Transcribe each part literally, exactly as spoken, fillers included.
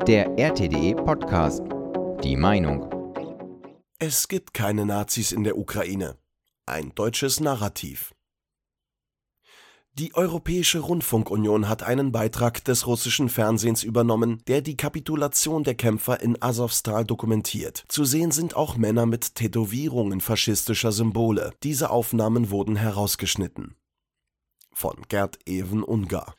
Der R T D Podcast. Die Meinung. Es gibt keine Nazis in der Ukraine. Ein deutsches Narrativ. Die Europäische Rundfunkunion hat einen Beitrag des russischen Fernsehens übernommen, der die Kapitulation der Kämpfer in Asowstal dokumentiert. Zu sehen sind auch Männer mit Tätowierungen faschistischer Symbole. Diese Aufnahmen wurden herausgeschnitten. Von Gerd-Even Ungar.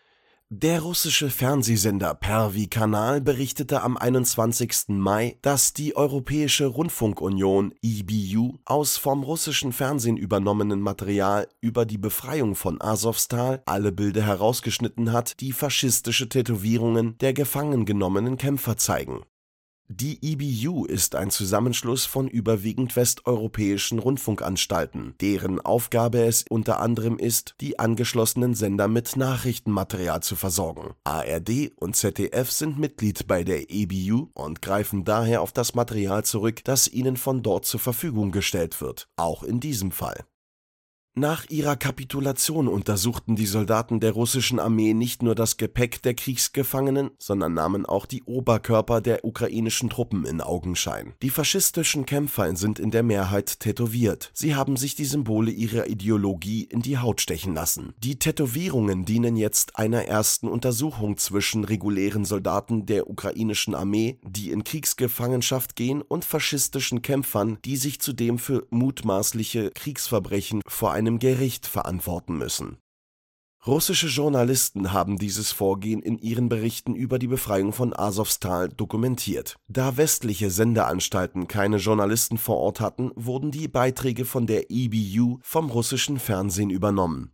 Der russische Fernsehsender Perwy Kanal berichtete am einundzwanzigsten Mai, dass die Europäische Rundfunkunion E B U aus vom russischen Fernsehen übernommenen Material über die Befreiung von Asowstal alle Bilder herausgeschnitten hat, die faschistische Tätowierungen der gefangen genommenen Kämpfer zeigen. Die E B U ist ein Zusammenschluss von überwiegend westeuropäischen Rundfunkanstalten, deren Aufgabe es unter anderem ist, die angeschlossenen Sender mit Nachrichtenmaterial zu versorgen. A R D und Z D F sind Mitglied bei der E B U und greifen daher auf das Material zurück, das ihnen von dort zur Verfügung gestellt wird, auch in diesem Fall. Nach ihrer Kapitulation untersuchten die Soldaten der russischen Armee nicht nur das Gepäck der Kriegsgefangenen, sondern nahmen auch die Oberkörper der ukrainischen Truppen in Augenschein. Die faschistischen Kämpfer sind in der Mehrheit tätowiert. Sie haben sich die Symbole ihrer Ideologie in die Haut stechen lassen. Die Tätowierungen dienen jetzt einer ersten Untersuchung zwischen regulären Soldaten der ukrainischen Armee, die in Kriegsgefangenschaft gehen, und faschistischen Kämpfern, die sich zudem für mutmaßliche Kriegsverbrechen vor einem Gericht verantworten müssen. Russische Journalisten haben dieses Vorgehen in ihren Berichten über die Befreiung von Asowstal dokumentiert. Da westliche Sendeanstalten keine Journalisten vor Ort hatten, wurden die Beiträge von der E B U vom russischen Fernsehen übernommen.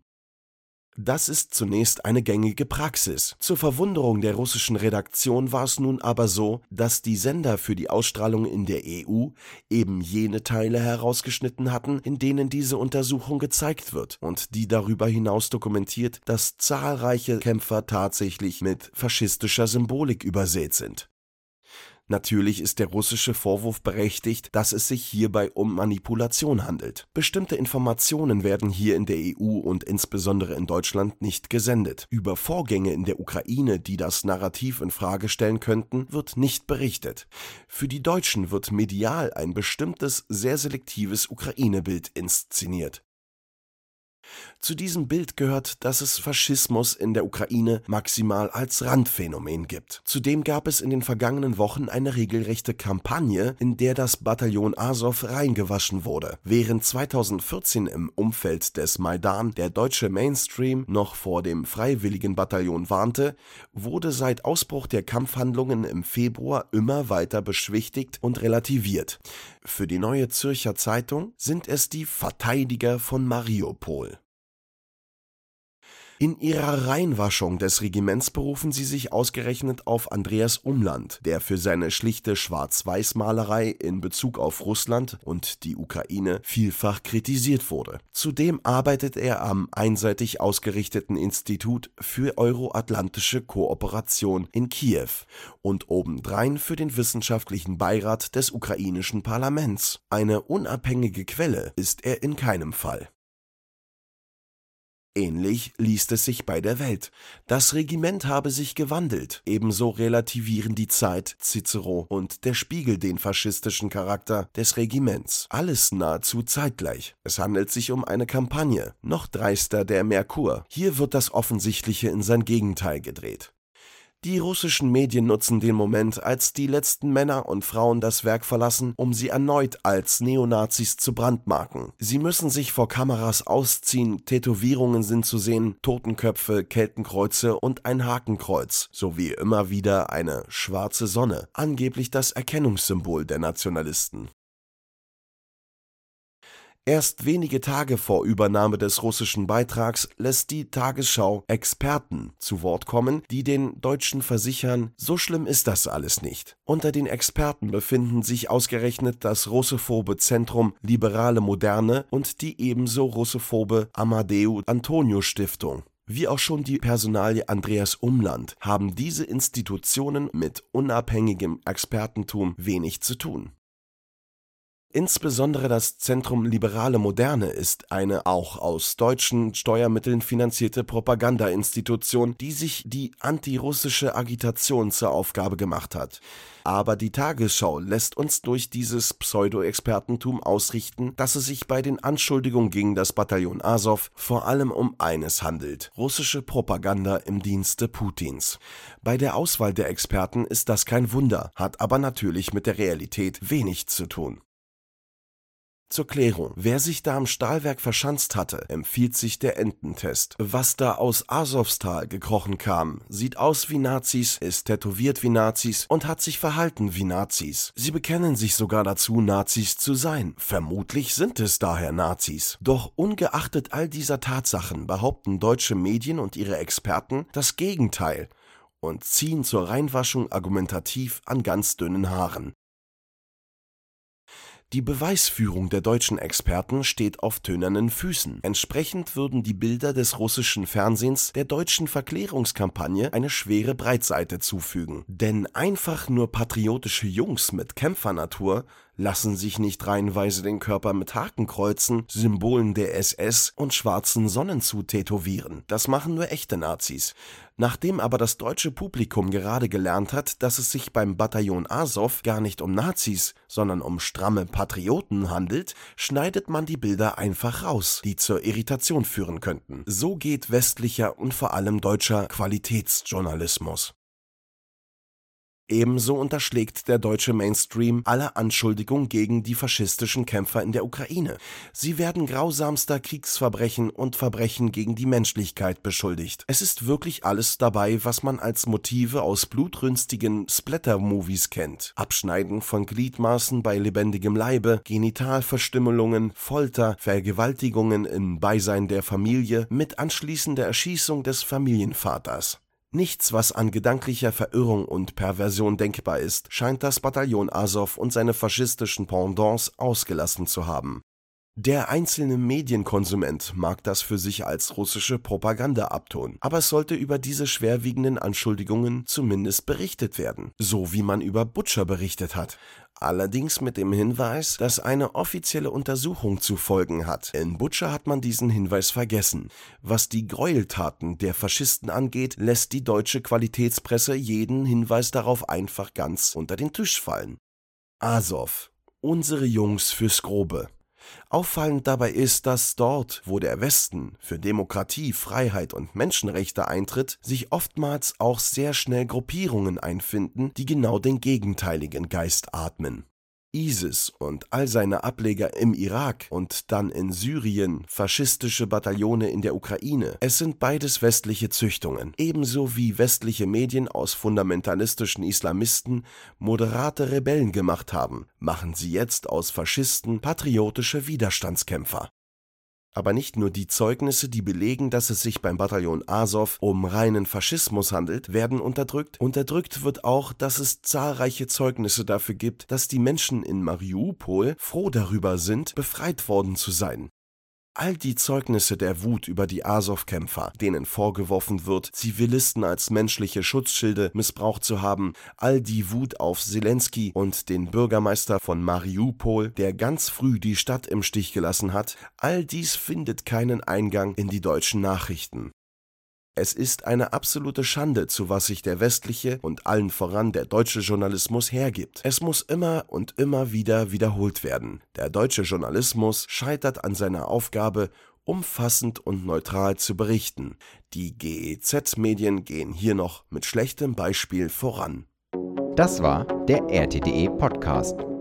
Das ist zunächst eine gängige Praxis. Zur Verwunderung der russischen Redaktion war es nun aber so, dass die Sender für die Ausstrahlung in der E U eben jene Teile herausgeschnitten hatten, in denen diese Untersuchung gezeigt wird und die darüber hinaus dokumentiert, dass zahlreiche Kämpfer tatsächlich mit faschistischer Symbolik übersät sind. Natürlich ist der russische Vorwurf berechtigt, dass es sich hierbei um Manipulation handelt. Bestimmte Informationen werden hier in der E U und insbesondere in Deutschland nicht gesendet. Über Vorgänge in der Ukraine, die das Narrativ in Frage stellen könnten, wird nicht berichtet. Für die Deutschen wird medial ein bestimmtes, sehr selektives Ukraine-Bild inszeniert. Zu diesem Bild gehört, dass es Faschismus in der Ukraine maximal als Randphänomen gibt. Zudem gab es in den vergangenen Wochen eine regelrechte Kampagne, in der das Bataillon Asow reingewaschen wurde. Während zweitausendvierzehn im Umfeld des Maidan der deutsche Mainstream noch vor dem freiwilligen Bataillon warnte, wurde seit Ausbruch der Kampfhandlungen im Februar immer weiter beschwichtigt und relativiert. Für die Neue Zürcher Zeitung sind es die Verteidiger von Mariupol. In ihrer Reinwaschung des Regiments berufen sie sich ausgerechnet auf Andreas Umland, der für seine schlichte Schwarz-Weiß-Malerei in Bezug auf Russland und die Ukraine vielfach kritisiert wurde. Zudem arbeitet er am einseitig ausgerichteten Institut für Euro-Atlantische Kooperation in Kiew und obendrein für den wissenschaftlichen Beirat des ukrainischen Parlaments. Eine unabhängige Quelle ist er in keinem Fall. Ähnlich liest es sich bei der Welt. Das Regiment habe sich gewandelt. Ebenso relativieren die Zeit, Cicero und der Spiegel den faschistischen Charakter des Regiments. Alles nahezu zeitgleich. Es handelt sich um eine Kampagne. Noch dreister der Merkur. Hier wird das Offensichtliche in sein Gegenteil gedreht. Die russischen Medien nutzen den Moment, als die letzten Männer und Frauen das Werk verlassen, um sie erneut als Neonazis zu brandmarken. Sie müssen sich vor Kameras ausziehen, Tätowierungen sind zu sehen, Totenköpfe, Keltenkreuze und ein Hakenkreuz, sowie immer wieder eine schwarze Sonne, angeblich das Erkennungssymbol der Nationalisten. Erst wenige Tage vor Übernahme des russischen Beitrags lässt die Tagesschau Experten zu Wort kommen, die den Deutschen versichern, so schlimm ist das alles nicht. Unter den Experten befinden sich ausgerechnet das russophobe Zentrum Liberale Moderne und die ebenso russophobe Amadeu Antonio Stiftung. Wie auch schon die Personalie Andreas Umland haben diese Institutionen mit unabhängigem Expertentum wenig zu tun. Insbesondere das Zentrum Liberale Moderne ist eine auch aus deutschen Steuermitteln finanzierte Propagandainstitution, die sich die antirussische Agitation zur Aufgabe gemacht hat. Aber die Tagesschau lässt uns durch dieses Pseudo-Expertentum ausrichten, dass es sich bei den Anschuldigungen gegen das Bataillon Asow vor allem um eines handelt: russische Propaganda im Dienste Putins. Bei der Auswahl der Experten ist das kein Wunder, hat aber natürlich mit der Realität wenig zu tun. Zur Klärung: Wer sich da am Stahlwerk verschanzt hatte, empfiehlt sich der Ententest. Was da aus Asowstal gekrochen kam, sieht aus wie Nazis, ist tätowiert wie Nazis und hat sich verhalten wie Nazis. Sie bekennen sich sogar dazu, Nazis zu sein. Vermutlich sind es daher Nazis. Doch ungeachtet all dieser Tatsachen behaupten deutsche Medien und ihre Experten das Gegenteil und ziehen zur Reinwaschung argumentativ an ganz dünnen Haaren. Die Beweisführung der deutschen Experten steht auf tönernen Füßen. Entsprechend würden die Bilder des russischen Fernsehens der deutschen Verklärungskampagne eine schwere Breitseite zufügen. Denn einfach nur patriotische Jungs mit Kämpfernatur lassen sich nicht reihenweise den Körper mit Hakenkreuzen, Symbolen der S S und schwarzen Sonnen zu tätowieren. Das machen nur echte Nazis. Nachdem aber das deutsche Publikum gerade gelernt hat, dass es sich beim Bataillon Asow gar nicht um Nazis, sondern um stramme Patrioten handelt, schneidet man die Bilder einfach raus, die zur Irritation führen könnten. So geht westlicher und vor allem deutscher Qualitätsjournalismus. Ebenso unterschlägt der deutsche Mainstream alle Anschuldigungen gegen die faschistischen Kämpfer in der Ukraine. Sie werden grausamster Kriegsverbrechen und Verbrechen gegen die Menschlichkeit beschuldigt. Es ist wirklich alles dabei, was man als Motive aus blutrünstigen Splatter-Movies kennt. Abschneiden von Gliedmaßen bei lebendigem Leibe, Genitalverstümmelungen, Folter, Vergewaltigungen im Beisein der Familie mit anschließender Erschießung des Familienvaters. Nichts, was an gedanklicher Verirrung und Perversion denkbar ist, scheint das Bataillon Asow und seine faschistischen Pendants ausgelassen zu haben. Der einzelne Medienkonsument mag das für sich als russische Propaganda abtun, aber es sollte über diese schwerwiegenden Anschuldigungen zumindest berichtet werden, so wie man über Butscha berichtet hat. Allerdings mit dem Hinweis, dass eine offizielle Untersuchung zu folgen hat. In Butscha hat man diesen Hinweis vergessen. Was die Gräueltaten der Faschisten angeht, lässt die deutsche Qualitätspresse jeden Hinweis darauf einfach ganz unter den Tisch fallen. Asow. Unsere Jungs fürs Grobe. Auffallend dabei ist, dass dort, wo der Westen für Demokratie, Freiheit und Menschenrechte eintritt, sich oftmals auch sehr schnell Gruppierungen einfinden, die genau den gegenteiligen Geist atmen. ISIS und all seine Ableger im Irak und dann in Syrien, faschistische Bataillone in der Ukraine. Es sind beides westliche Züchtungen, ebenso wie westliche Medien aus fundamentalistischen Islamisten moderate Rebellen gemacht haben, machen sie jetzt aus Faschisten patriotische Widerstandskämpfer. Aber nicht nur die Zeugnisse, die belegen, dass es sich beim Bataillon Asow um reinen Faschismus handelt, werden unterdrückt. Unterdrückt wird auch, dass es zahlreiche Zeugnisse dafür gibt, dass die Menschen in Mariupol froh darüber sind, befreit worden zu sein. All die Zeugnisse der Wut über die Asow-Kämpfer, denen vorgeworfen wird, Zivilisten als menschliche Schutzschilde missbraucht zu haben, all die Wut auf Selenskyj und den Bürgermeister von Mariupol, der ganz früh die Stadt im Stich gelassen hat, all dies findet keinen Eingang in die deutschen Nachrichten. Es ist eine absolute Schande, zu was sich der westliche und allen voran der deutsche Journalismus hergibt. Es muss immer und immer wieder wiederholt werden. Der deutsche Journalismus scheitert an seiner Aufgabe, umfassend und neutral zu berichten. Die G E Z-Medien gehen hier noch mit schlechtem Beispiel voran. Das war der R T D E Podcast.